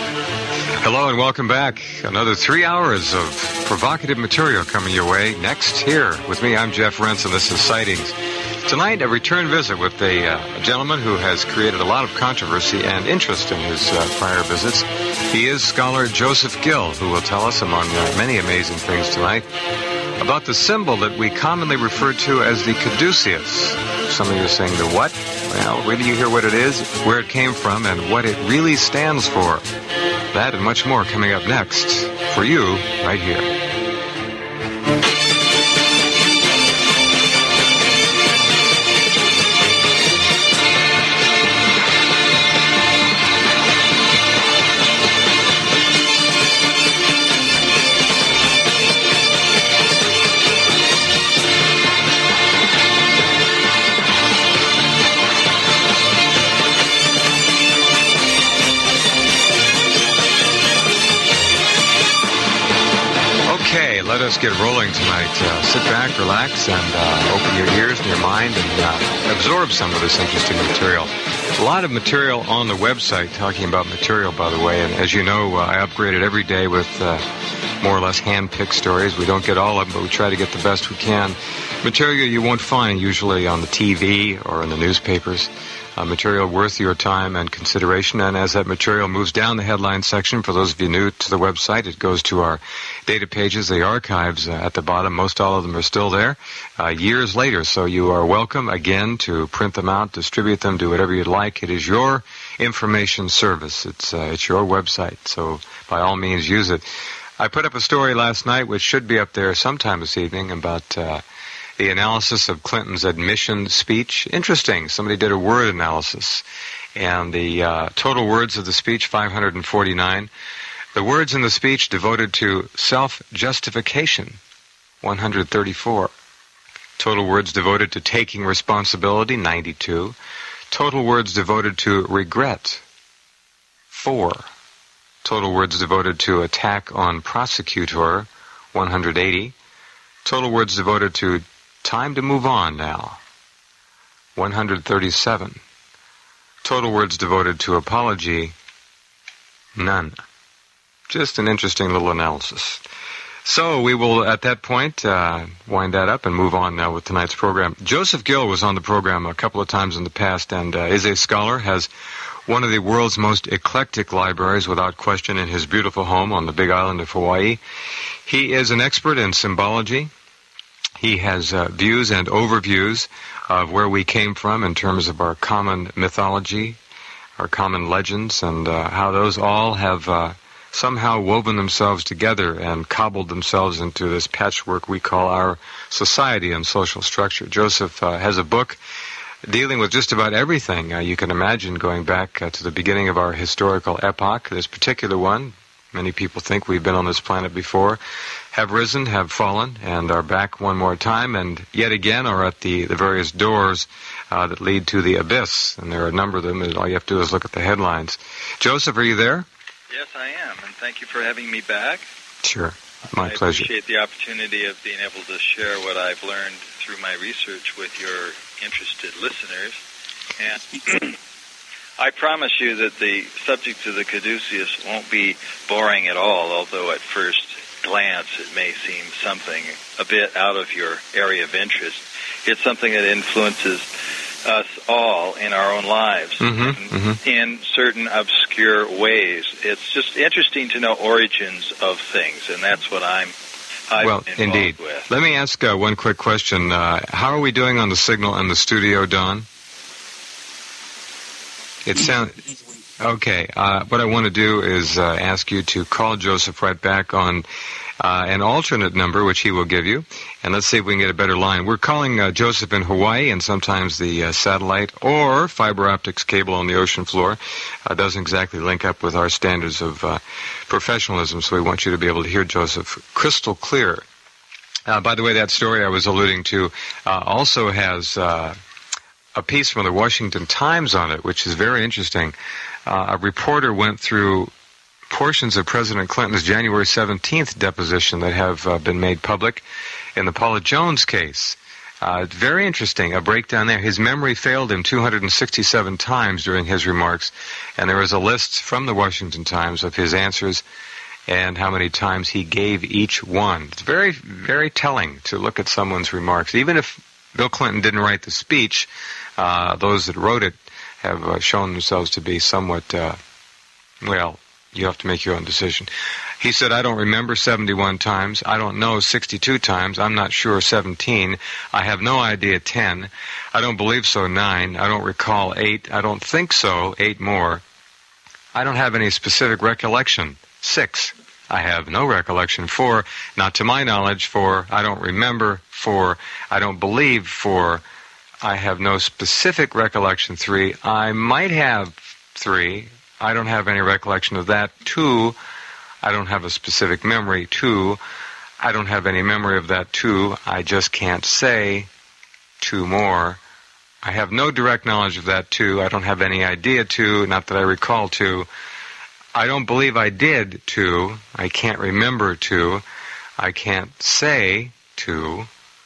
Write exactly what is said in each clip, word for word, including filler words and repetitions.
Hello and welcome back. Another three hours of provocative material coming your way. Next, here with me, I'm Jeff Rentz, and this is Sightings. Tonight, a return visit with a, uh, a gentleman who has created a lot of controversy and interest in his uh, prior visits. He is scholar Joseph Gill, who will tell us, among uh, many amazing things tonight, about the symbol that we commonly refer to as the caduceus. Some of you are saying, the what? Well, wait till you hear what it is, where it came from, and what it really stands for. That and much more coming up next for you right here. Let us get rolling tonight. Uh, sit back, relax, and uh, open your ears and your mind and uh, absorb some of this interesting material. A lot of material on the website, talking about material, by the way. And as you know, uh, I upgrade it every day with uh, more or less hand-picked stories. We don't get all of them, but we try to get the best we can. Material you won't find usually on the T V or in the newspapers. Uh, material worth your time and consideration. And as that material moves down the headline section, for those of you new to the website, it goes to our data pages, the archives uh, at the bottom. Most all of them are still there uh, years later. So you are welcome again to print them out, distribute them, do whatever you'd like. It is your information service. It's uh, it's your website. So by all means, use it. I put up a story last night, which should be up there sometime this evening, about Uh, the analysis of Clinton's admission speech. Interesting. Somebody did a word analysis. And the uh, total words of the speech, five hundred forty-nine. The words in the speech devoted to self-justification, one hundred thirty-four. Total words devoted to taking responsibility, ninety-two. Total words devoted to regret, four. Total words devoted to attack on prosecutor, one hundred eighty. Total words devoted to time to move on now, one hundred thirty-seven. Total words devoted to apology, none. Just an interesting little analysis. So we will, at that point, uh, wind that up and move on now with tonight's program. Joseph Gill was on the program a couple of times in the past and uh, is a scholar, has one of the world's most eclectic libraries, without question, in his beautiful home on the big island of Hawaii. He is an expert in symbology. He has uh, views and overviews of where we came from in terms of our common mythology, our common legends, and uh, how those all have uh, somehow woven themselves together and cobbled themselves into this patchwork we call our society and social structure. Joseph uh, has a book dealing with just about everything uh, you can imagine, going back uh, to the beginning of our historical epoch. This particular one, many people think we've been on this planet before, have risen, have fallen, and are back one more time, and yet again are at the, the various doors uh, that lead to the abyss. And there are a number of them, and all you have to do is look at the headlines. Joseph, are you there? Yes, I am, and thank you for having me back. Sure, my I pleasure. I appreciate the opportunity of being able to share what I've learned through my research with your interested listeners. And I promise you that the subject of the caduceus won't be boring at all, although at first glance it may seem something a bit out of your area of interest. It's something that influences us all in our own lives mm-hmm, in, mm-hmm. in certain obscure ways. It's just interesting to know origins of things, and that's what I'm I've well, been involved indeed. with. Let me ask uh, one quick question. Uh, how are we doing on the signal in the studio, Don? It sounds... Okay, uh, what I want to do is uh, ask you to call Joseph right back on uh, an alternate number, which he will give you, and let's see if we can get a better line. We're calling uh, Joseph in Hawaii, and sometimes the uh, satellite or fiber optics cable on the ocean floor uh, doesn't exactly link up with our standards of uh, professionalism, so we want you to be able to hear Joseph crystal clear. Uh, by the way, that story I was alluding to uh, also has uh, a piece from the Washington Times on it, which is very interesting. Uh, a reporter went through portions of President Clinton's January seventeenth deposition that have uh, been made public in the Paula Jones case. Uh, very interesting, a breakdown there. His memory failed him two hundred sixty-seven times during his remarks, and there was a list from the Washington Times of his answers and how many times he gave each one. It's very, very telling to look at someone's remarks. Even if Bill Clinton didn't write the speech, uh, those that wrote it have uh, shown themselves to be somewhat, uh, well, you have to make your own decision. He said, I don't remember seventy-one times. I don't know sixty-two times. I'm not sure seventeen. I have no idea ten. I don't believe so nine. I don't recall eight. I don't think so eight more. I don't have any specific recollection. Six. I have no recollection. Four. Not to my knowledge. Four. I don't remember. Four. I don't believe. Four. I have no specific recollection. Three. I might have. Three. I don't have any recollection of that. Two. I don't have a specific memory. Two. I don't have any memory of that. Two. I just can't say. Two more. I have no direct knowledge of that. Two. I don't have any idea. Two. Not that I recall. Two. I don't believe I did. Two. I can't remember. Two. I can't say. Two.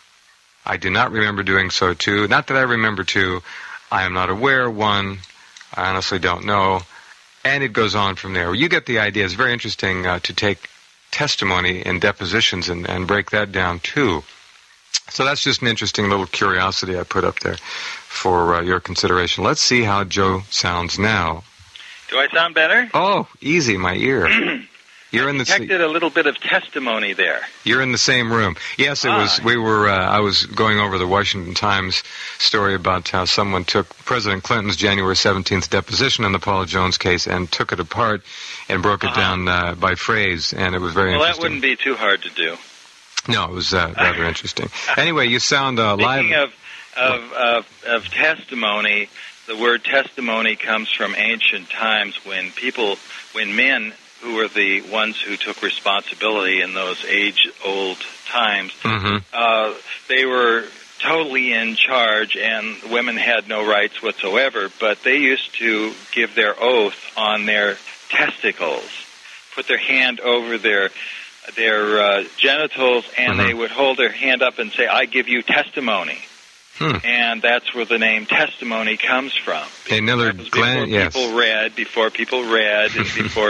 I do not remember doing so. Two. Not that I remember. Two. I am not aware. One. I honestly don't know. And it goes on from there. You get the idea. It's very interesting uh, to take testimony in depositions and, and break that down, too. So that's just an interesting little curiosity I put up there for uh, your consideration. Let's see how Joe sounds now. Do I sound better? Oh, easy, my ear. You're I in the detected a little bit of testimony there. You're in the same room. Yes, it ah. was. We were. Uh, I was going over the Washington Times story about how someone took President Clinton's January seventeenth deposition in the Paula Jones case and took it apart and broke uh-huh. it down uh, by phrase, and it was very well, interesting. Well, that wouldn't be too hard to do. No, it was uh, rather interesting. Anyway, you sound uh, live. Speaking of, of, of, of testimony, the word testimony comes from ancient times when people, when men who were the ones who took responsibility in those age-old times, mm-hmm. uh, they were totally in charge, and women had no rights whatsoever, but they used to give their oath on their testicles, put their hand over their their uh, genitals, and mm-hmm. they would hold their hand up and say, I give you testimony. Hmm. And that's where the name testimony comes from. Another before yes. people read, before people read, and before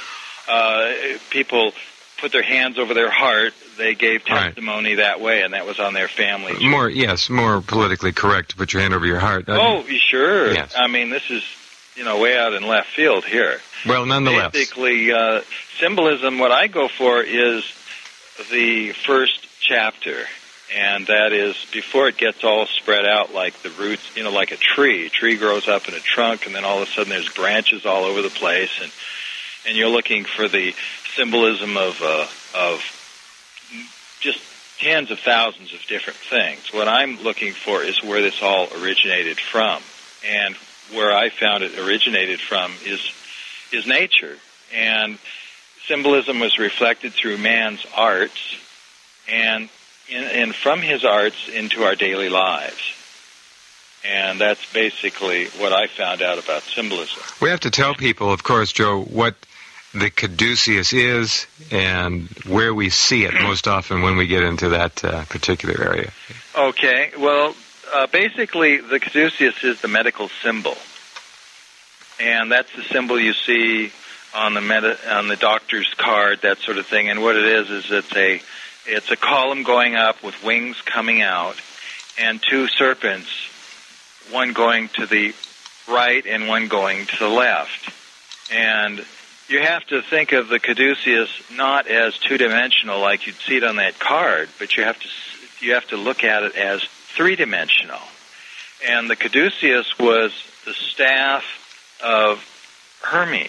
uh, people put their hands over their heart, they gave testimony right. that way, and that was on their family. More, yes, more politically correct to put your hand over your heart. Oh, sure. Yes. I mean, this is, you know, way out in left field here. Well, nonetheless. Basically, uh, symbolism, what I go for is the first chapter, and that is before it gets all spread out like the roots, you know, like a tree. A tree grows up in a trunk, and then all of a sudden there's branches all over the place, and and you're looking for the symbolism of uh, of just tens of thousands of different things. What I'm looking for is where this all originated from, and where I found it originated from is is nature, and symbolism was reflected through man's arts, and in, and from his arts into our daily lives. And that's basically what I found out about symbolism. We have to tell people, of course, Joe, what the caduceus is and where we see it most often when we get into that uh, particular area. Okay, well, uh, basically the caduceus is the medical symbol. And that's the symbol you see on the med- on the doctor's card, that sort of thing. And what it is is it's a it's a column going up with wings coming out, and two serpents, one going to the right and one going to the left. And you have to think of the caduceus not as two-dimensional like you'd see it on that card, but you have to you have to look at it as three-dimensional. And the caduceus was the staff of Hermes,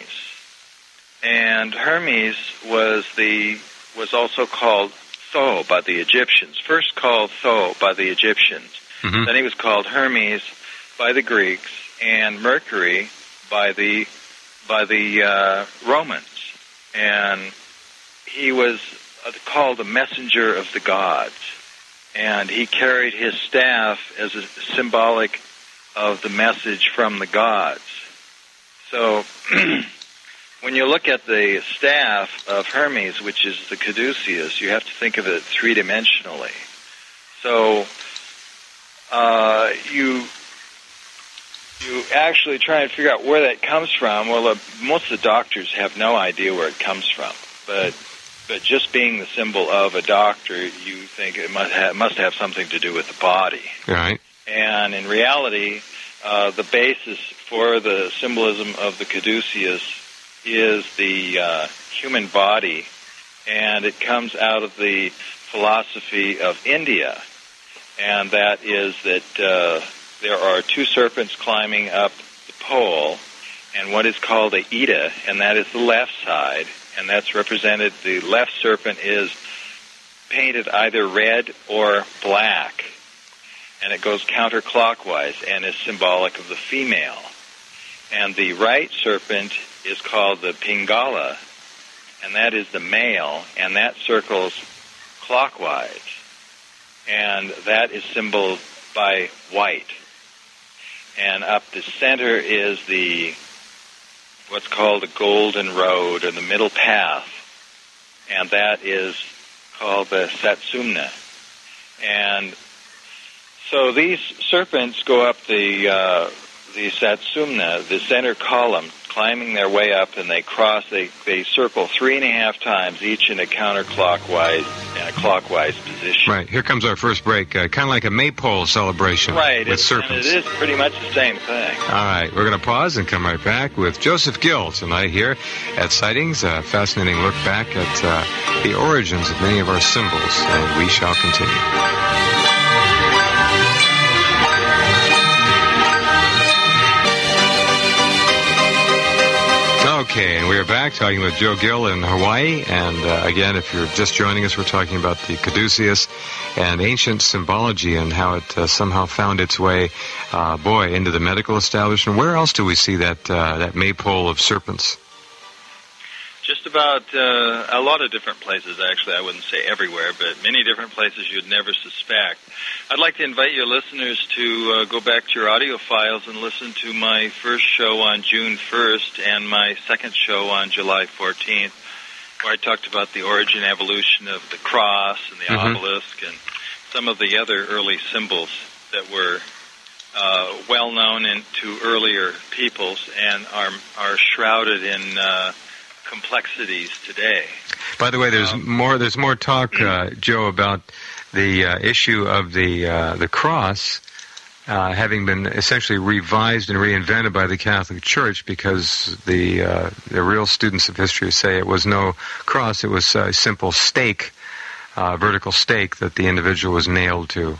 and Hermes was the was also called Thoth by the Egyptians. First called Thoth by the Egyptians, mm-hmm. then he was called Hermes by the Greeks, and Mercury by the by the uh, Romans, and he was uh, called the messenger of the gods, and he carried his staff as a symbolic of the message from the gods. So, when you look at the staff of Hermes, which is the caduceus, you have to think of it three-dimensionally. So, uh, you you actually try and figure out where that comes from. Well, uh, most of the doctors have no idea where it comes from, but but just being the symbol of a doctor, you think it must have, must have something to do with the body. Right. And in reality, uh, the basis for the symbolism of the caduceus is the uh, human body, and it comes out of the philosophy of India, and that is that uh, there are two serpents climbing up the pole, and what is called a Ida, and that is the left side, and that's represented, the left serpent is painted either red or black, and it goes counterclockwise and is symbolic of the female. And the right serpent is called the Pingala, and that is the male, and that circles clockwise, and that is symbolized by white. And up the center is the what's called the golden road, or the middle path, and that is called the Satsumna. And so these serpents go up the uh, the Satsumna, the center column, climbing their way up, and they cross, they, they circle three and a half times, each in a counterclockwise and a clockwise position. Right. Here comes our first break, uh, kind of like a maypole celebration right. with It's, serpents. And it is pretty much the same thing. All right. We're going to pause and come right back with Joseph Gill tonight here at Sightings. A fascinating look back at uh, the origins of many of our symbols, and we shall continue. Okay, and we are back talking with Joe Gill in Hawaii. And uh, again, if you're just joining us, we're talking about the caduceus and ancient symbology and how it uh, somehow found its way, uh, boy, into the medical establishment. Where else do we see that uh, that maypole of serpents? Just about uh, a lot of different places, actually. I wouldn't say everywhere, but many different places you'd never suspect. I'd like to invite your listeners to uh, go back to your audio files and listen to my first show on June first and my second show on July fourteenth, where I talked about the origin and evolution of the cross and the mm-hmm. obelisk and some of the other early symbols that were uh, well known in, to earlier peoples and are, are shrouded in Uh, complexities today. By the way, there's um, more. There's more talk, uh, Joe, about the uh, issue of the uh, the cross uh, having been essentially revised and reinvented by the Catholic Church, because the uh, the real students of history say it was no cross; it was a simple stake, uh, vertical stake that the individual was nailed to.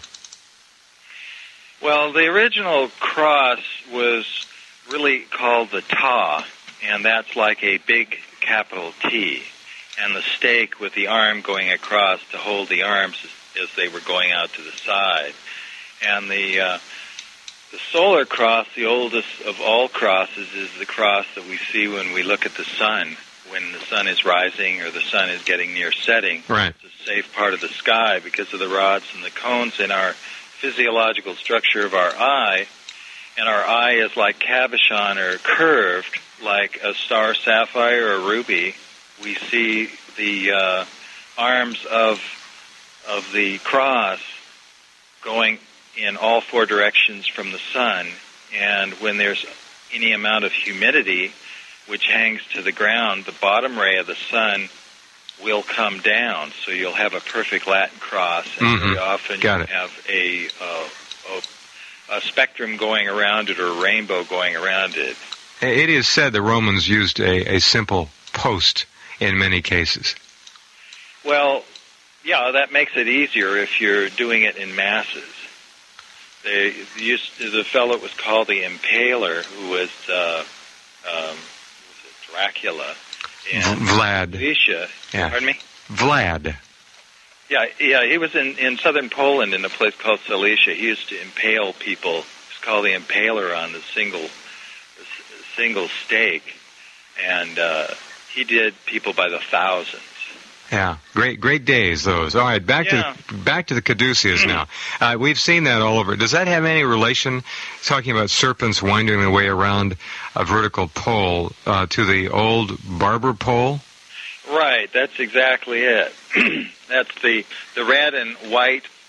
Well, the original cross was really called the Ta, and that's like a big capital T, and the stake with the arm going across to hold the arms as, as they were going out to the side. And the uh, the solar cross, the oldest of all crosses, is the cross that we see when we look at the sun, when the sun is rising or the sun is getting near setting. Right. It's a safe part of the sky because of the rods and the cones in our physiological structure of our eye, and our eye is like cabochon or curved, like a star sapphire or ruby. We see the uh, arms of of the cross going in all four directions from the sun, and when there's any amount of humidity which hangs to the ground, the bottom ray of the sun will come down, so you'll have a perfect Latin cross, and mm-hmm. very often Got you it. have a, uh, a a spectrum going around it or a rainbow going around it. It is said the Romans used a, a simple post in many cases. Well, yeah, that makes it easier if you're doing it in masses. They used the fellow was called the Impaler, who was uh, um, was it Dracula in Vlad. Silesia. Yeah. Pardon me? Vlad. Yeah, yeah, he was in, in southern Poland in a place called Silesia. He used to impale people. It's called the Impaler on the single single stake, and uh, he did people by the thousands. Yeah, great, great days those. All right, back yeah. to the, back to the caduceus now. Uh, we've seen that all over. Does that have any relation, talking about serpents winding their way around a vertical pole, uh, to the old barber pole? Right, that's exactly it. That's the the red and white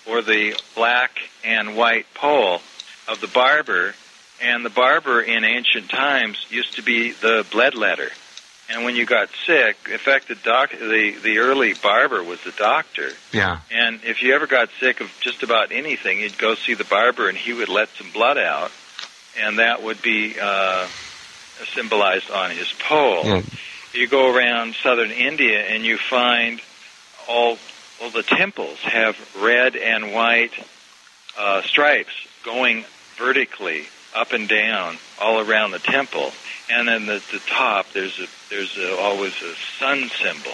or the black and white pole of the barber, and the barber in ancient times used to be the bloodletter. And when you got sick, in fact, the doc, the, the early barber was the doctor. Yeah. And if you ever got sick of just about anything, you'd go see the barber, and he would let some blood out, and that would be uh, symbolized on his pole. Yeah. You go around southern India, and you find all, all the temples have red and white uh, stripes going vertically up and down all around the temple. And then at the top, there's a, there's a, always a sun symbol.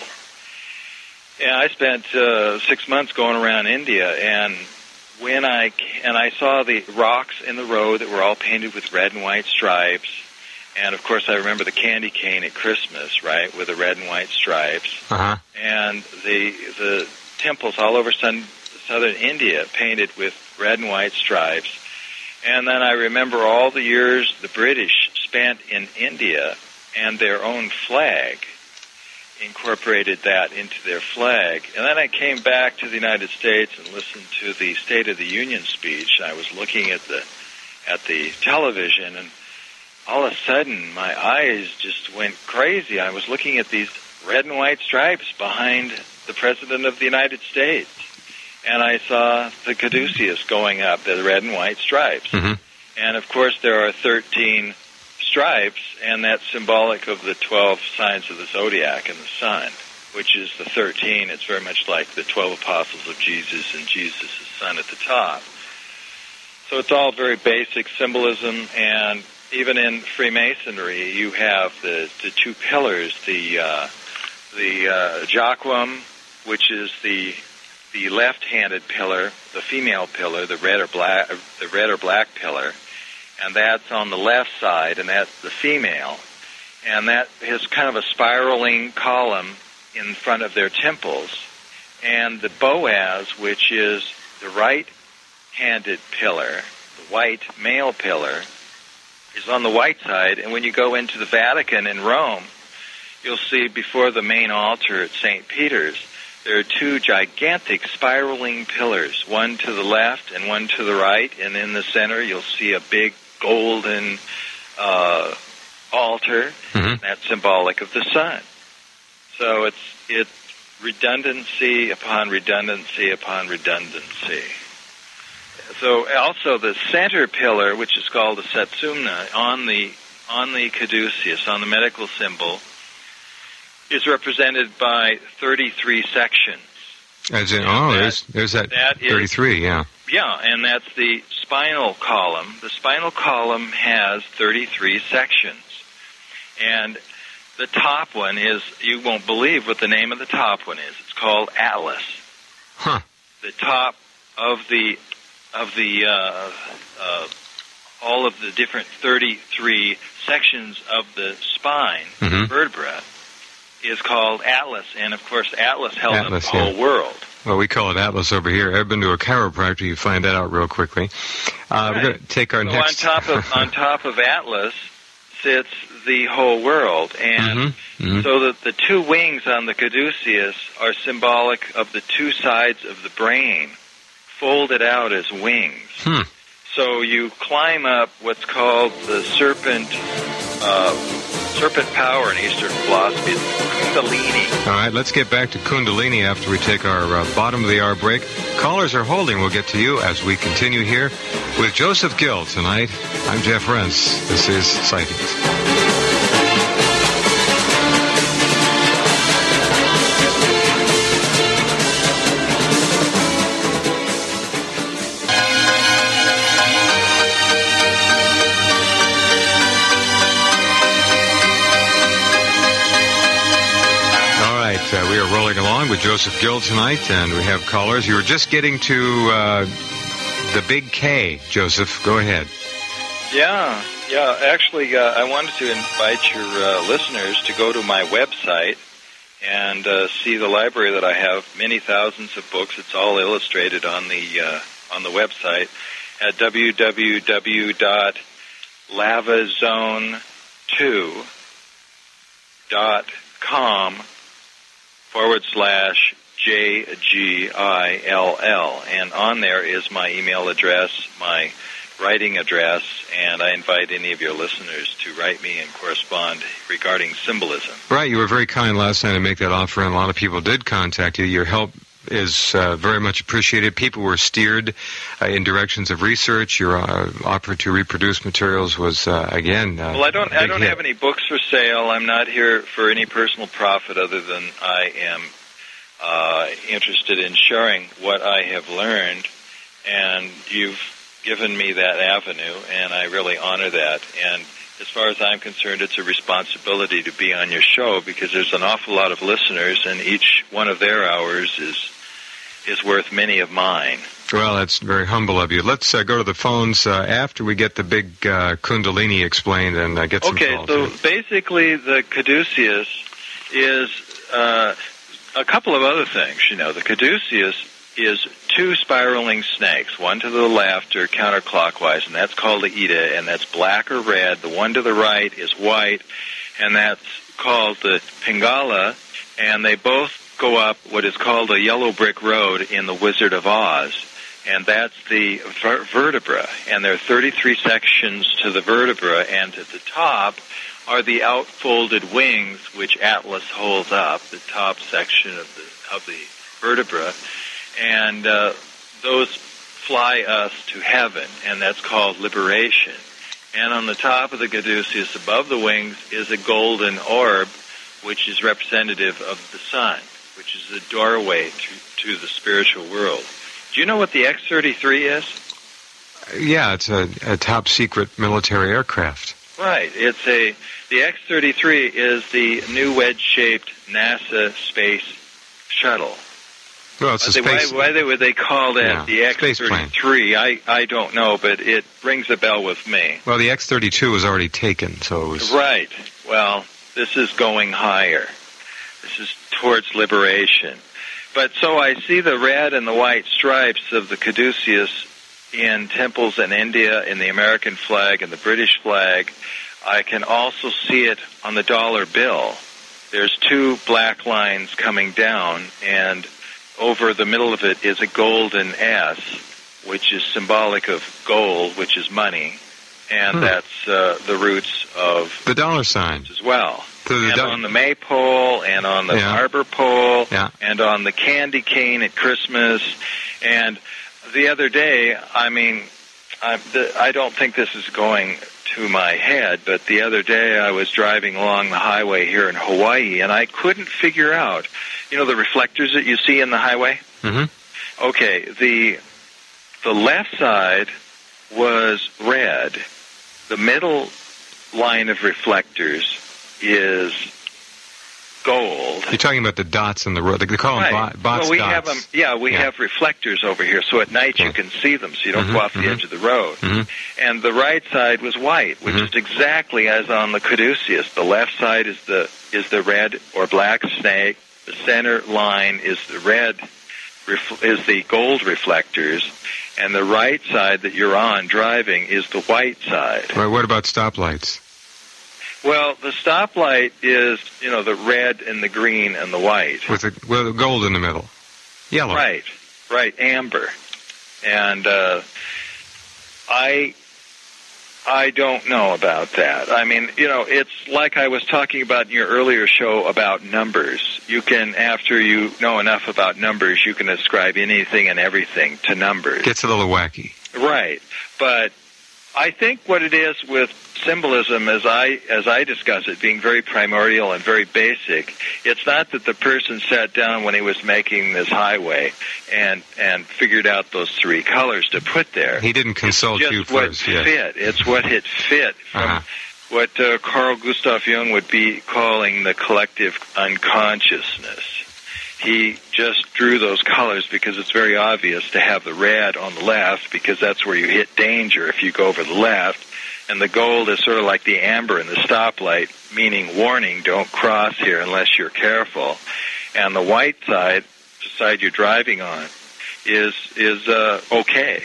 Yeah, I spent uh, six months going around India, and when I and I saw the rocks in the road that were all painted with red and white stripes, and of course I remember the candy cane at Christmas, right, with the red and white stripes, uh-huh. and the the temples all over sun, southern India painted with red and white stripes. And then I remember all the years the British spent in India, and their own flag, incorporated that into their flag. And then I came back to the United States and listened to the State of the Union speech. I was looking at the at the television, and all of a sudden my eyes just went crazy. I was looking at these red and white stripes behind the President of the United States. And I saw the caduceus going up, the red and white stripes. Mm-hmm. And, of course, there are thirteen stripes, and that's symbolic of the twelve signs of the zodiac and the sun, which is the thirteen. It's very much like the twelve apostles of Jesus and Jesus' sun at the top. So it's all very basic symbolism, and even in Freemasonry, you have the, the two pillars, the, uh, the uh, Joachim, which is the... the left-handed pillar, the female pillar, the red or black, the red or black pillar, and that's on the left side, and that's the female, and that is kind of a spiraling column in front of their temples, and the Boaz, which is the right-handed pillar, the white male pillar, is on the white side, and when you go into the Vatican in Rome, you'll see before the main altar at Saint Peter's, there are two gigantic spiraling pillars, one to the left and one to the right, and in the center you'll see a big golden uh, altar. Mm-hmm. That's symbolic of the sun. So it's it's redundancy upon redundancy upon redundancy. So also the center pillar, which is called the Satsumna, on the on the caduceus, on the medical symbol, is represented by thirty-three sections. As in, oh, that, there's, there's that, that thirty-three, is, yeah. Yeah, and that's the spinal column. The spinal column has thirty-three sections. And the top one is, you won't believe what the name of the top one is. It's called Atlas. Huh. The top of the, of the, uh, uh, all of the different thirty-three sections of the spine, mm-hmm. vertebra, is called Atlas, and of course Atlas held Atlas, up the whole yeah. world. Well, we call it Atlas over here. I've been to a chiropractor. You find that out real quickly. Uh, right. We're going to take our so next... on top of on top of Atlas sits the whole world, and mm-hmm. Mm-hmm. so that the two wings on the caduceus are symbolic of the two sides of the brain, folded out as wings. Hmm. So you climb up what's called the serpent... Uh, Serpent power in Eastern philosophy is Kundalini. All right, let's get back to Kundalini after we take our uh, bottom of the hour break. Callers are holding. We'll get to you as we continue here with Joseph Gill tonight. I'm Jeff Rentz. This is Sightings. Uh, we are rolling along with Joseph Gill tonight, and we have callers. You were just getting to uh, the big K, Joseph. Go ahead. Yeah, yeah. Actually, uh, I wanted to invite your uh, listeners to go to my website and uh, see the library that I have. Many thousands of books. It's all illustrated on the uh, on the website at w w w dot lava zone two dot com. forward slash J G I L L. And on there is my email address, my writing address, and I invite any of your listeners to write me and correspond regarding symbolism. Right, you were very kind last night to make that offer, and a lot of people did contact you. Your help is uh, very much appreciated. People were steered uh, in directions of research. Your uh, offer to reproduce materials was, uh, again, uh, well, I don't, I don't hit. have any books for sale. I'm not here for any personal profit other than I am uh, interested in sharing what I have learned, and you've given me that avenue, and I really honor that. And as far as I'm concerned, it's a responsibility to be on your show because there's an awful lot of listeners, and each one of their hours is is worth many of mine. Well, that's very humble of you. Let's uh, go to the phones uh, after we get the big uh, Kundalini explained and uh, get some okay, calls. Okay, so basically the caduceus is uh, a couple of other things. You know, the caduceus is two spiraling snakes, one to the left or counterclockwise, and that's called the Ida, and that's black or red. The one to the right is white, and that's called the Pingala, and they both go up what is called a yellow brick road in The Wizard of Oz, and that's the ver- vertebra, and there are thirty-three sections to the vertebra, and at the top are the outfolded wings, which Atlas holds up, the top section of the of the vertebra. And uh, those fly us to heaven, and that's called liberation. And on the top of the caduceus, above the wings, is a golden orb, which is representative of the sun, which is the doorway to, to the spiritual world. Do you know what the X thirty-three is? Yeah, it's a, a top-secret military aircraft. Right. It's a the X thirty-three is the new wedge-shaped NASA space shuttle. Well, it's a space... Why, why they, would they call that yeah, the X thirty-three? I, I don't know, but it rings a bell with me. Well, the X thirty-two was already taken, so it was... Right. Well, this is going higher. This is towards liberation. But so I see the red and the white stripes of the caduceus in temples in India, in the American flag and the British flag. I can also see it on the dollar bill. There's two black lines coming down, and over the middle of it is a golden S, which is symbolic of gold, which is money, and hmm. that's uh, the roots of the dollar sign as well. So and do- on the maypole, and on the yeah. arbor pole, yeah. and on the candy cane at Christmas. And the other day, I mean, I, the, I don't think this is going to my head, but the other day I was driving along the highway here in Hawaii, and I couldn't figure out, you know, the reflectors that you see in the highway? Mm-hmm. Okay, the the left side was red. The middle line of reflectors is gold. You're talking about the dots in the road. They call them right. bo- box well, we dots. Have them, yeah, we yeah. have reflectors over here, so at night okay. you can see them, so you don't mm-hmm, go off mm-hmm. the edge of the road. Mm-hmm. And the right side was white, which mm-hmm. is exactly as on the caduceus. The left side is the is the red or black snake. The center line is the red, is the gold reflectors, and the right side that you're on driving is the white side. Right, what about stoplights? Well, the stoplight is, you know, the red and the green and the white. With the, with the gold in the middle. Yellow. Right, right, amber. And uh, I I don't know about that. I mean, you know, it's like I was talking about in your earlier show about numbers. You can, after you know enough about numbers, you can ascribe anything and everything to numbers. Gets a little wacky. Right, but I think what it is with symbolism, as I as I discuss it, being very primordial and very basic, it's not that the person sat down when he was making this highway and and figured out those three colors to put there. He didn't consult it's just you what first. Fit. Yes. It's what it fit from uh-huh. what uh, Carl Gustav Jung would be calling the collective unconsciousness. He just drew those colors because it's very obvious to have the red on the left because that's where you hit danger if you go over the left. And the gold is sort of like the amber in the stoplight, meaning warning, don't cross here unless you're careful. And the white side, the side you're driving on, is is uh, okay,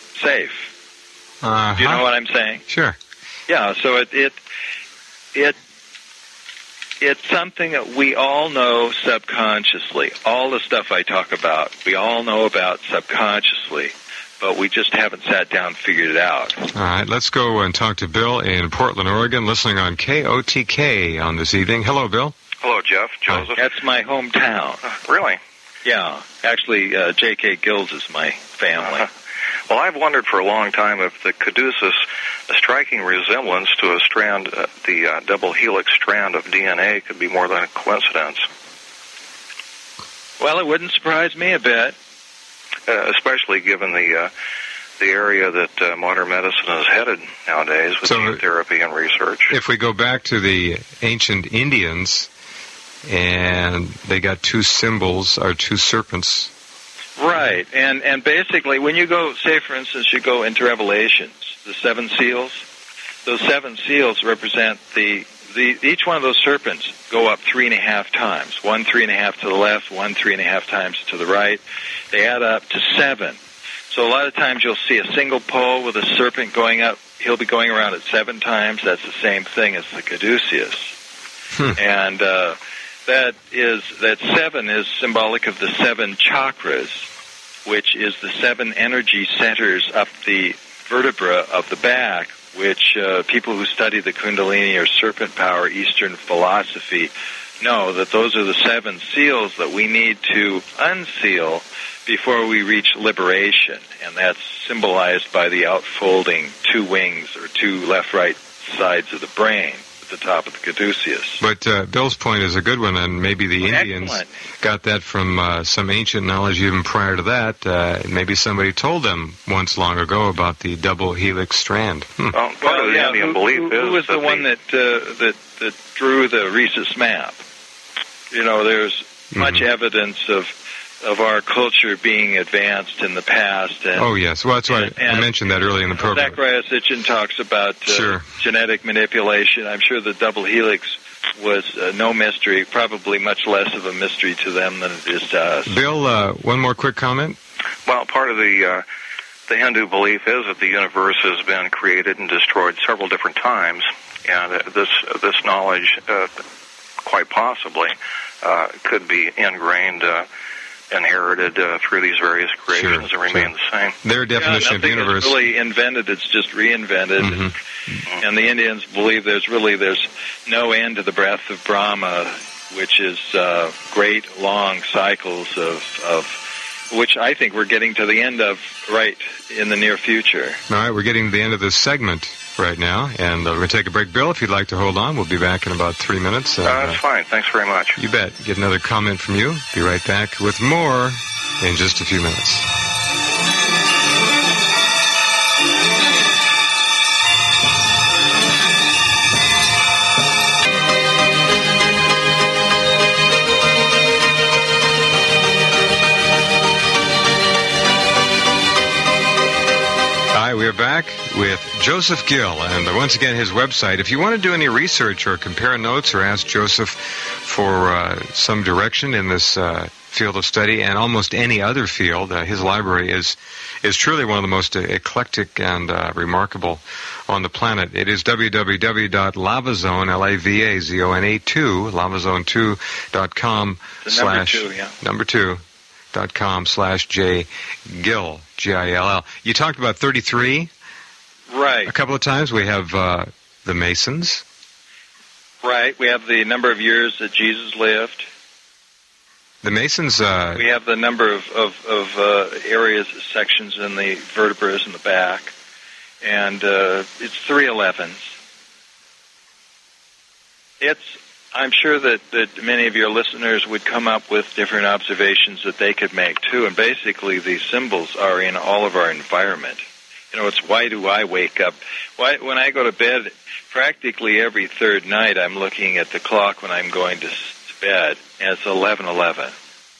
safe. Uh-huh. Do you know what I'm saying? Sure. Yeah, so it it it It's something that we all know subconsciously. All the stuff I talk about, we all know about subconsciously, but we just haven't sat down and figured it out. All right, let's go and talk to Bill in Portland, Oregon, listening on K O T K on this evening. Hello, Bill. Hello, Jeff. Joseph. That's my hometown. Uh, really? Yeah. Actually, uh, J K. Gills is my family. Uh, well, I've wondered for a long time if the caduceus, a striking resemblance to a strand, uh, the uh, double helix strand of D N A, could be more than a coincidence. Well, it wouldn't surprise me a bit. Uh, especially given the uh, the area that uh, modern medicine is headed nowadays with so gene therapy and research. If we go back to the ancient Indians, and they got two symbols, or two serpents. Right, and and basically when you go, say for instance, you go into Revelations, the seven seals, those seven seals represent the, the each one of those serpents go up three and a half times, one three and a half to the left, one three and a half times to the right. They add up to seven. So a lot of times you'll see a single pole with a serpent going up. He'll be going around it seven times. That's the same thing as the caduceus. Hmm. And uh, that is that seven is symbolic of the seven chakras, which is the seven energy centers up the vertebra of the back, which uh, people who study the Kundalini or serpent power, Eastern philosophy, know that those are the seven seals that we need to unseal before we reach liberation, and that's symbolized by the outfolding two wings or two left-right sides of the brain at the top of the caduceus. But uh, Bill's point is a good one, and maybe the Indians Excellent. got that from uh, some ancient knowledge even prior to that. Uh, maybe somebody told them once long ago about the double helix strand. Hmm. Well, part well, of the yeah, Indian who, belief who, is who was that the one that, uh, that that drew the rhesus map? You know, there's mm-hmm. much evidence of of our culture being advanced in the past. And, oh, yes. Well, that's why and, I and mentioned that early in the program. Zacharias Sitchin talks about uh, sure. genetic manipulation. I'm sure the double helix was uh, no mystery, probably much less of a mystery to them than it is to us. Bill, uh, one more quick comment? Well, part of the uh, the Hindu belief is that the universe has been created and destroyed several different times, and uh, this this knowledge, uh, quite possibly, uh, could be ingrained, uh, inherited uh, through these various creations sure, and remain sure. the same. Their definition yeah, of the universe is really invented; it's just reinvented. Mm-hmm. And, mm-hmm. and the Indians believe there's really there's no end to the breath of Brahma, which is uh, great long cycles of of. Which I think we're getting to the end of right in the near future. All right, we're getting to the end of this segment right now, and uh, we're going to take a break. Bill, if you'd like to hold on, we'll be back in about three minutes. And, uh, that's uh, fine. Thanks very much. You bet. Get another comment from you. Be right back with more in just a few minutes. We are back with Joseph Gill, and once again, his website. If you want to do any research or compare notes or ask Joseph for uh, some direction in this uh, field of study and almost any other field, uh, his library is is truly one of the most eclectic and uh, remarkable on the planet. It is w w w dot lavazone, L A V A Z O N E two, lavazone two dot com slash number two, yeah. number two. dot com slash J Gill, G I L L. You talked about thirty-three. Right. A couple of times. We have uh, the Masons. Right. We have the number of years that Jesus lived. The Masons... Uh, we have the number of, of, of uh, areas, sections in the vertebrae in the back. And uh, it's three elevens. It's... I'm sure that, that many of your listeners would come up with different observations that they could make, too. And basically, these symbols are in all of our environment. You know, it's why do I wake up? Why, when I go to bed, practically every third night, I'm looking at the clock when I'm going to, to bed, and it's eleven eleven.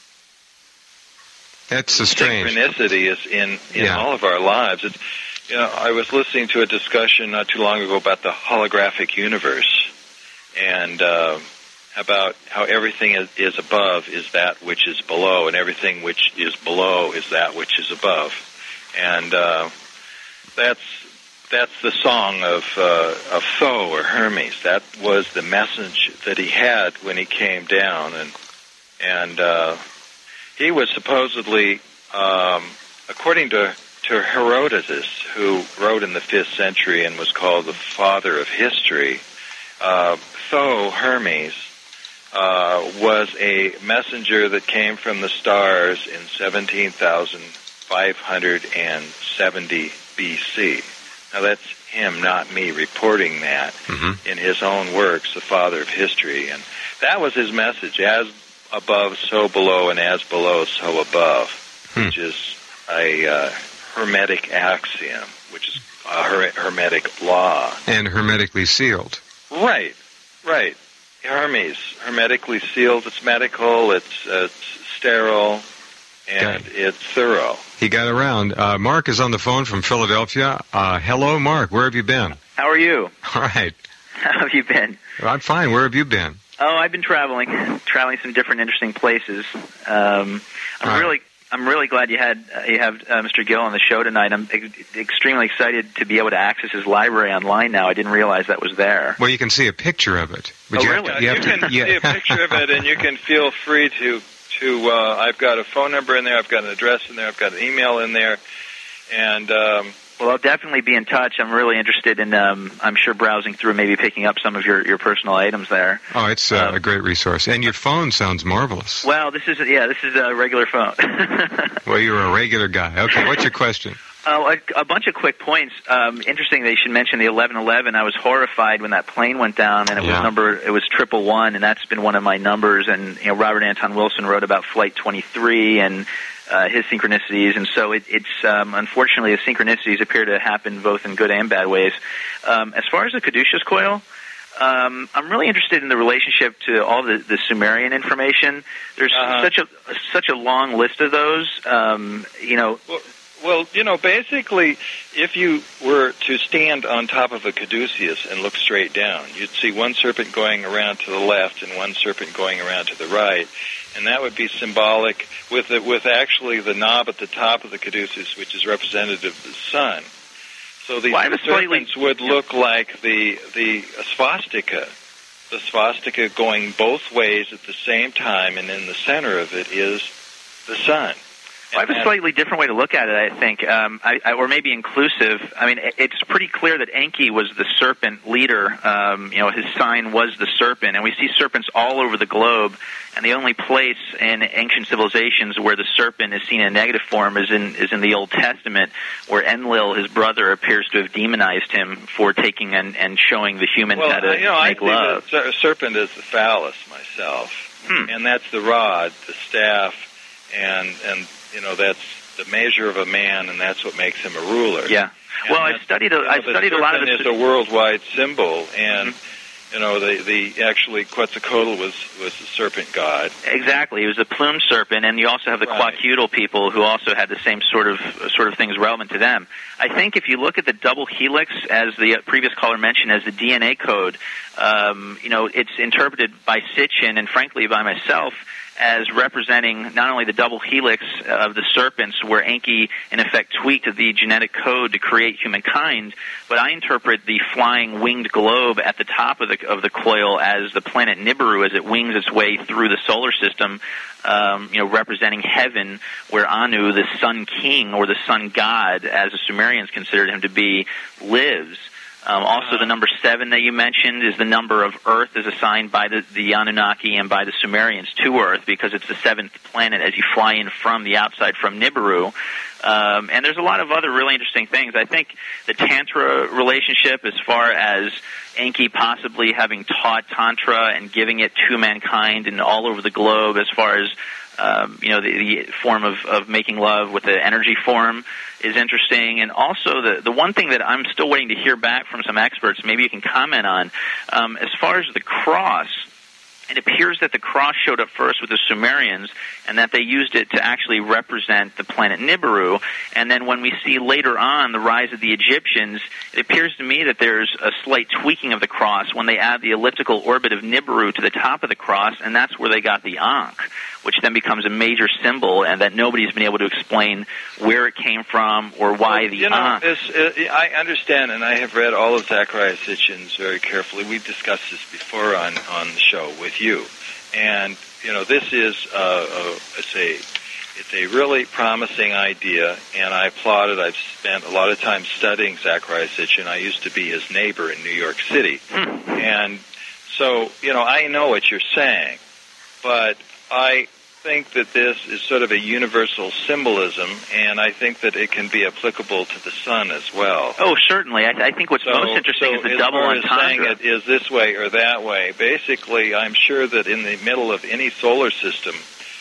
That's so strange. Synchronicity is in, in yeah. all of our lives. It's, you know, I was listening to a discussion not too long ago about the holographic universe. And uh, about how everything is, is above is that which is below, and everything which is below is that which is above. And uh, that's that's the song of uh, of Thoth or Hermes. That was the message that he had when he came down, and and uh, he was supposedly, um, according to to Herodotus, who wrote in the fifth century and was called the father of history. Uh, Thoth, Hermes, uh, was a messenger that came from the stars in seventeen thousand five hundred seventy B C. Now that's him, not me, reporting that mm-hmm. in his own works, the father of history. And that was his message, as above, so below, and as below, so above, hmm. which is a uh, Hermetic axiom, which is a her- Hermetic law. And hermetically sealed. Right, right. Hermes, hermetically sealed. It's medical, it's, uh, it's sterile, and okay. it's thorough. He got around. Uh, Mark is on the phone from Philadelphia. Uh, hello, Mark. Where have you been? How are you? All right. How have you been? I'm fine. Where have you been? Oh, I've been traveling, traveling some different interesting places. Um, I'm right. really, I'm really glad you had uh, you have uh, Mister Gill on the show tonight. I'm ex- extremely excited to be able to access his library online now. I didn't realize that was there. Well, you can see a picture of it. But oh, you really? Have to, you, you can to, yeah. see a picture of it, and you can feel free to. To uh, I've got a phone number in there. I've got an address in there. I've got an email in there, and um, well, I'll definitely be in touch. I'm really interested in. Um, I'm sure browsing through, maybe picking up some of your, your personal items there. Oh, it's uh, um, a great resource, and your phone sounds marvelous. Well, this is yeah, this is a regular phone. Well, you're a regular guy. Okay, what's your question? Oh, a, a bunch of quick points. Um, interesting that you should mention the eleven eleven. I was horrified when that plane went down, and it yeah. was number it was triple one, and that's been one of my numbers. And you know, Robert Anton Wilson wrote about Flight twenty-three and uh, his synchronicities, and so it, it's um, unfortunately the synchronicities appear to happen both in good and bad ways. Um, as far as the Caduceus coil. Um, I'm really interested in the relationship to all the, the Sumerian information. There's uh-huh. such a such a long list of those. Um, you know. Well, Well, you know, basically, if you were to stand on top of a caduceus and look straight down, you'd see one serpent going around to the left and one serpent going around to the right, and that would be symbolic with the, with actually the knob at the top of the caduceus, which is representative of the sun. So these well, serpents slightly... would look like the the swastika, the swastika going both ways at the same time, and in the center of it is the sun. Well, I have a slightly different way to look at it, I think, um, I, I, or maybe inclusive. I mean, it's pretty clear that Enki was the serpent leader. Um, you know, his sign was the serpent, and we see serpents all over the globe. And the only place in ancient civilizations where the serpent is seen in negative form is in is in the Old Testament, where Enlil, his brother, appears to have demonized him for taking and, and showing the humans well, how to you know, make I love. See the serpent is the phallus myself, hmm. and that's the rod, the staff, and and. You know, that's the measure of a man, and that's what makes him a ruler. Yeah. And well, I studied. A, you know, I studied a lot of. The serpent is a worldwide symbol, and mm-hmm. you know, the the actually Quetzalcoatl was was the serpent god. Exactly, he was a plumed serpent, and you also have the right. Quetzalcoatl people who also had the same sort of sort of things relevant to them. I think if you look at the double helix, as the previous caller mentioned, as the D N A code, um, you know, it's interpreted by Sitchin and frankly by myself as representing not only the double helix of the serpents, where Enki, in effect, tweaked the genetic code to create humankind, but I interpret the flying winged globe at the top of the of the coil as the planet Nibiru as it wings its way through the solar system, um, you know, representing heaven, where Anu, the sun king, or the sun god, as the Sumerians considered him to be, lives. Um, also, the number seven that you mentioned is the number of Earth as assigned by the, the Anunnaki and by the Sumerians to Earth, because it's the seventh planet as you fly in from the outside from Nibiru. Um, and there's a lot of other really interesting things. I think the Tantra relationship, as far as Enki possibly having taught Tantra and giving it to mankind and all over the globe, as far as Um, you know, the, the form of, of making love with the energy form is interesting. And also the, the one thing that I'm still waiting to hear back from some experts, maybe you can comment on, um, as far as the cross, It appears that the cross showed up first with the Sumerians, and that they used it to actually represent the planet Nibiru. And then when we see later on the rise of the Egyptians, it appears to me that there's a slight tweaking of the cross when they add the elliptical orbit of Nibiru to the top of the cross, and that's where they got the Ankh, which then becomes a major symbol, and that nobody's been able to explain where it came from or why well, the you know, Ankh. It's, uh, I understand, and I have read all of Zecharia Sitchin's very carefully. We've discussed this before on, on the show with you. And, you know, this is uh, a, it's a it's a really promising idea, and I applaud it. I've spent a lot of time studying Zecharia Sitchin. I used to be his neighbor in New York City. And so, you know, I know what you're saying, but I think that this is sort of a universal symbolism, and I think that it can be applicable to the sun as well. Oh, certainly. I, I think what's so, most interesting so is the as double far as entendre. saying it is this way or that way, basically, I'm sure that in the middle of any solar system,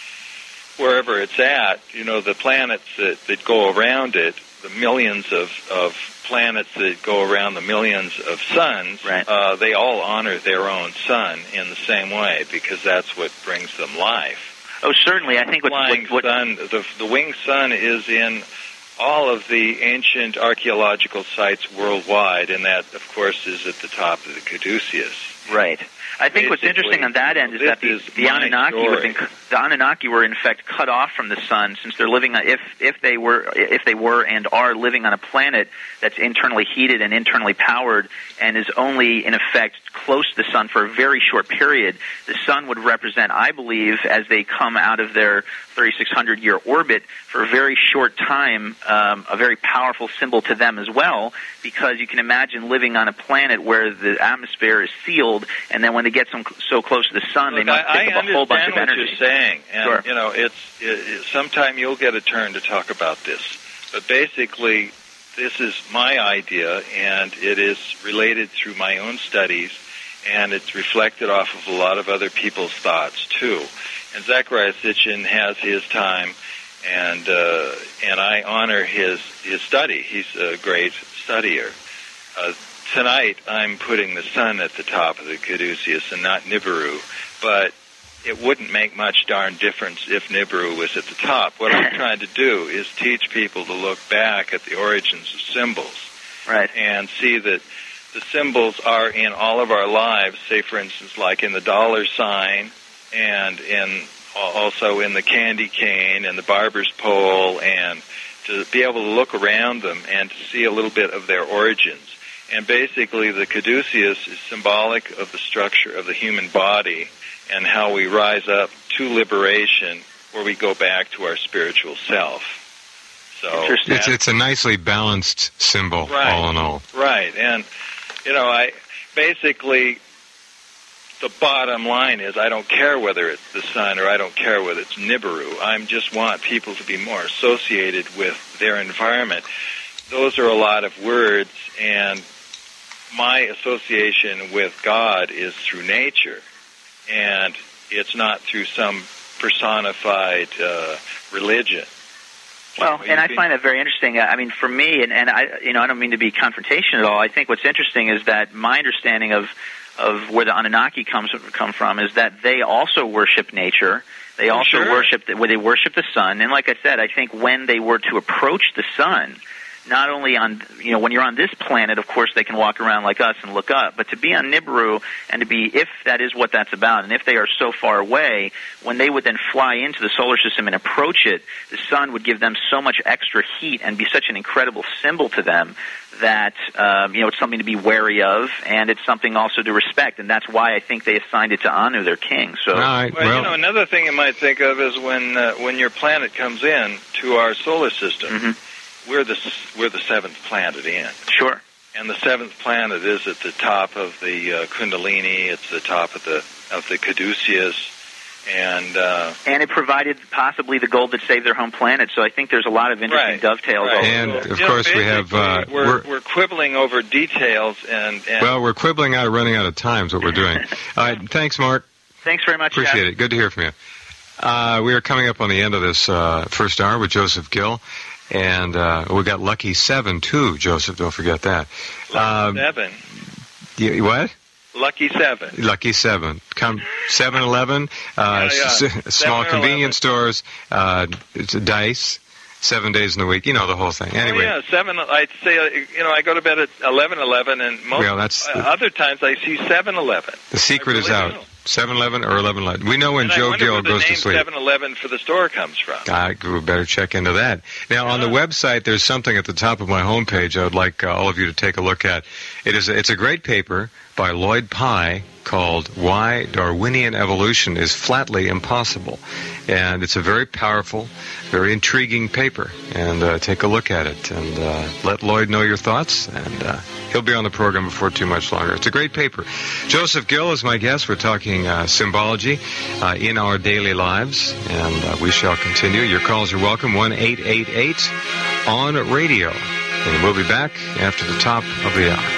wherever it's at, you know, the planets that, that go around it, the millions of, of planets that go around the millions of suns, right. uh, they all honor their own sun in the same way, because that's what brings them life. Oh, certainly. I think what, flying what, what sun, the, the winged sun is in all of the ancient archaeological sites worldwide, and that, of course, is at the top of the Caduceus. Right. I think what's interesting on that end is that the, the Anunnaki would been, the Anunnaki were in fact cut off from the sun, since they're living on, if if they were if they were and are living on a planet that's internally heated and internally powered and is only in effect close to the sun for a very short period. The sun would represent, I believe, as they come out of their thirty-six hundred year orbit for a very short time, um, a very powerful symbol to them as well, because you can imagine living on a planet where the atmosphere is sealed, and then when they get some, so close to the sun, Look, they must I, pick I up a whole bunch of understand energy. what you're saying, and Sure. you know, it's it, it, sometime you'll get a turn to talk about this. But basically, this is my idea, and it is related through my own studies, and it's reflected off of a lot of other people's thoughts too. And Zecharia Sitchin has his time, and uh, and I honor his his study. He's a great studier. Uh, tonight, I'm putting the sun at the top of the Caduceus and not Nibiru, but it wouldn't make much darn difference if Nibiru was at the top. What I'm trying to do is teach people to look back at the origins of symbols, right, and see that the symbols are in all of our lives. Say, for instance, like in the dollar sign, and in also in the candy cane and the barber's pole, and to be able to look around them and to see a little bit of their origins. And basically, the Caduceus is symbolic of the structure of the human body and how we rise up to liberation, where we go back to our spiritual self. So it's it's a nicely balanced symbol, right, all in all. Right, and you know, I basically the bottom line is I don't care whether it's the sun or I don't care whether it's Nibiru. I just want people to be more associated with their environment. Those are a lot of words, and my association with God is through nature, and it's not through some personified uh, religion. Well, and I find that very interesting. I mean, for me, and, and I, you know, I don't mean to be confrontational at all. I think what's interesting is that my understanding of of where the Anunnaki comes come from is that they also worship nature. They also sure. worship the, where they worship the sun. And like I said, I think when they were to approach the sun, not only on, you know, when you're on this planet, of course, they can walk around like us and look up, but to be on Nibiru and to be, if that is what that's about, and if they are so far away, when they would then fly into the solar system and approach it, the sun would give them so much extra heat and be such an incredible symbol to them that, um, you know, it's something to be wary of, and it's something also to respect, and that's why I think they assigned it to Anu, their king. So, right, well, well, you know, another thing you might think of is when uh, when your planet comes in to our solar system, mm-hmm. we're the we're the seventh planet in. Sure. And the seventh planet is at the top of the uh, Kundalini. It's the top of the of the Caduceus, and uh, and it provided possibly the gold that saved their home planet. So I think there's a lot of interesting right, dovetails. Right. And so, of you course know, we have uh, we're, we're we're quibbling over details, and, and well, we're quibbling out, running out of time. Is what we're doing. All right, thanks, Mark. Thanks very much. Appreciate Jeff. it. Good to hear from you. Uh, we are coming up on the end of this uh, first hour with Joseph Gill. And uh, we got Lucky Seven, too, Joseph. Don't forget that. Lucky um, Seven. You, what? Lucky Seven. Lucky Seven. Come seven eleven, uh, Yeah, yeah. s- small seven convenience stores, uh, it's a Dice, seven days in the week. You know the whole thing. Anyway. Oh, yeah, seven. I'd say, uh, you know, I go to bed at eleven eleven, and most Well, that's the- uh, other times I see seven eleven. The secret I is really out. do. seven eleven or eleven eleven. We know when And Joe I wonder Gill where the goes to name sleep. seven eleven for the store comes from. I we better check into that. Now, on the website, there's something at the top of my homepage I would like uh, all of you to take a look at. It is a, it's a great paper by Lloyd Pye called Why Darwinian Evolution is Flatly Impossible. And it's a very powerful, very intriguing paper. And uh, take a look at it and uh, let Lloyd know your thoughts. And uh, he'll be on the program before too much longer. It's a great paper. Joseph Gill is my guest. We're talking uh, symbology uh, in our daily lives. And uh, we shall continue. Your calls are welcome. one eight eight eight on radio. And we'll be back after the top of the hour.